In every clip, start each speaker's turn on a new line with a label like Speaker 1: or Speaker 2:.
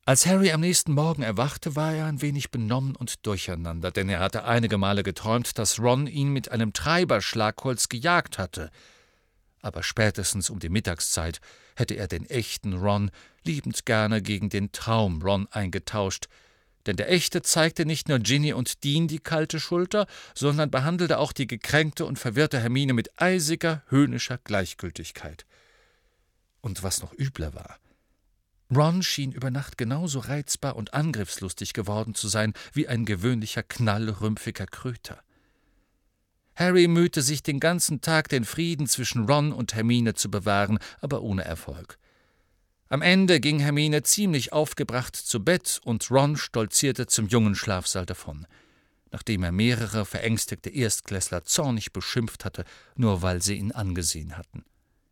Speaker 1: Als Harry am nächsten Morgen erwachte, war er ein wenig benommen und durcheinander, denn er hatte einige Male geträumt, dass Ron ihn mit einem Treiberschlagholz gejagt hatte. Aber spätestens um die Mittagszeit hätte er den echten Ron liebend gerne gegen den Traum Ron eingetauscht, denn der echte zeigte nicht nur Ginny und Dean die kalte Schulter, sondern behandelte auch die gekränkte und verwirrte Hermine mit eisiger, höhnischer Gleichgültigkeit. Und was noch übler war: Ron schien über Nacht genauso reizbar und angriffslustig geworden zu sein wie ein gewöhnlicher knallrümpfiger Kröter. Harry mühte sich den ganzen Tag, den Frieden zwischen Ron und Hermine zu bewahren, aber ohne Erfolg. Am Ende ging Hermine ziemlich aufgebracht zu Bett und Ron stolzierte zum jungen Schlafsaal davon, nachdem er mehrere verängstigte Erstklässler zornig beschimpft hatte, nur weil sie ihn angesehen hatten.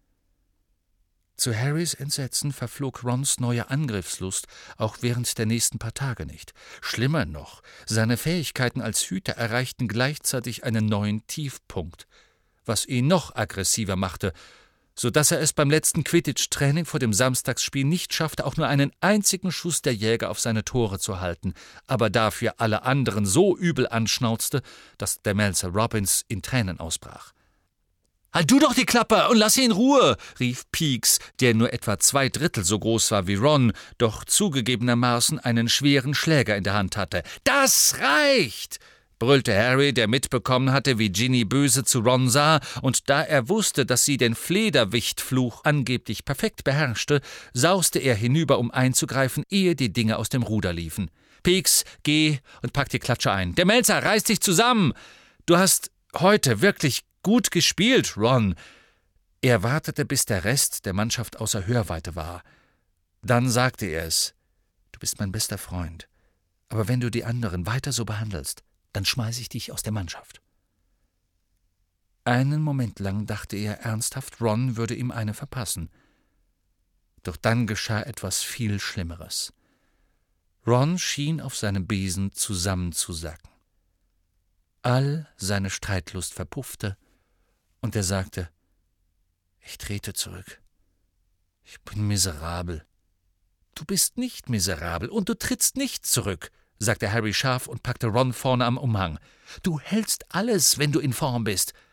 Speaker 1: Zu Harrys Entsetzen verflog Rons neue Angriffslust auch während der nächsten paar Tage nicht. Schlimmer noch, seine Fähigkeiten als Hüter erreichten gleichzeitig einen neuen Tiefpunkt, was ihn noch aggressiver machte, so dass er es beim letzten Quidditch-Training vor dem Samstagsspiel nicht schaffte, auch nur einen einzigen Schuss der Jäger auf seine Tore zu halten, aber dafür alle anderen so übel anschnauzte, dass Demelza Robbins in Tränen ausbrach. »Halt du doch die Klappe und lass ihn in Ruhe«, rief Peakes, der nur etwa 2/3 so groß war wie Ron, doch zugegebenermaßen einen schweren Schläger in der Hand hatte. »Das reicht«, brüllte Harry, der mitbekommen hatte, wie Ginny böse zu Ron sah, und da er wusste, dass sie den Flederwichtfluch angeblich perfekt beherrschte, sauste er hinüber, um einzugreifen, ehe die Dinge aus dem Ruder liefen. »Peakes, geh und pack die Klatsche ein. Demelza, reiß dich zusammen! Du hast heute wirklich gut gespielt, Ron.« Er wartete, bis der Rest der Mannschaft außer Hörweite war. Dann sagte er es: »Du bist mein bester Freund, aber wenn du die anderen weiter so behandelst, dann schmeiße ich dich aus der Mannschaft.« Einen Moment lang dachte er ernsthaft, Ron würde ihm eine verpassen. Doch dann geschah etwas viel Schlimmeres. Ron schien auf seinem Besen zusammenzusacken. All seine Streitlust verpuffte, und er sagte: »Ich trete zurück. Ich bin miserabel.« »Du bist nicht miserabel und du trittst nicht zurück«, sagte Harry scharf und packte Ron vorne am Umhang. »Du hältst alles, wenn du in Form bist.